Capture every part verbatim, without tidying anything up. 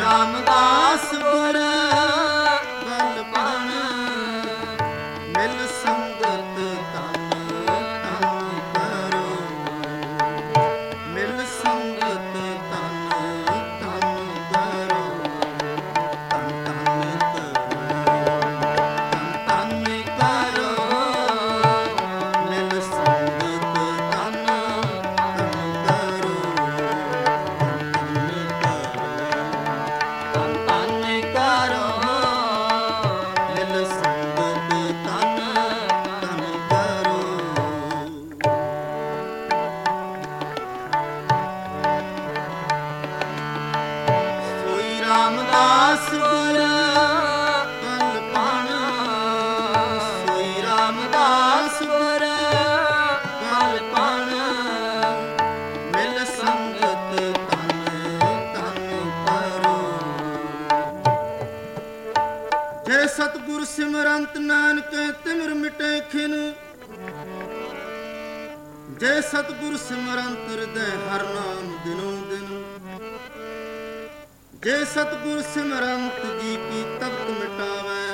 ਰਾਮਦਾਸ ਗੁਰ ਬਲ ਬਣ ਮਿਲ ਸੰਗਤ ਤਨ ਤਨ ਕਰੋ ਮਿਲ ਸੰਗਤ ਤਨ ਤਨ ਕਰੋ ਤਨ ਤਨ ਕਰੋ ਤਨ ਤਨ ਕਰੋ ਮਿਲ ਸੰਗਤ ਤਨ ਤਨ ਕਰੋ ਤਨ ਤਨ ਕਰੋ ਮਿਲ ਸੰਗਤ ਤਨ ਤਨ ਕਰੋ। ਸੋਈ ਰਾਮਦਾਸ ਗੁਰ ਬਲ ਬਣ ਸੋਈ ਰਾਮਦਾਸ ਗੁਰ ਬਲ ਬਣ ਮਿਲ ਸੰਗਤ ਤਨ ਤਨ ਕਰੋ। ਜੇ ਸਤਿਗੁਰ ਸਿਮਰੰਤ ਨਾਨਕ ਤਿਮਿਰ ਮਿਟੇ ਖਿਨ ਜੇ ਸਤਿਗੁਰ ਸਿਮਰੰਤ ਹਿਰਦੈ ਹਰ ਨਾਮ ਦਿਨੋ ਦਿਨ ਜੇ ਸਤਿਗੁਰ ਸਿਮਰੰਤ ਜੀ ਕੀ ਤਪਤ ਮਿਟਾਵੈ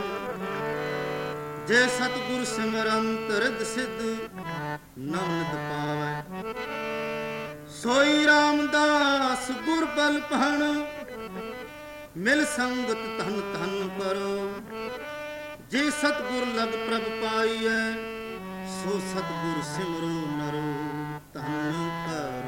ਜੇ ਸਤਿਗੁਰ ਸਿਮਰੰਤ ਰਿਦ ਸਿਧ ਨਮਨਿਤ ਪਾਵੈ। ਸੋਈ ਰਾਮਦਾਸ ਗੁਰ ਬਲ ਭਣ ਮਿਲ ਸੰਗਤ ਧਨ ਧਨ ਕਰੋ। ਜੇ ਸਤਿਗੁਰ ਲਗ ਪ੍ਰਭ ਪਾਈਐ ਸੋ ਸਤਿਗੁਰ ਸਿਮਰੋ ਨਰੋ ਧਨ ਕਰੋ।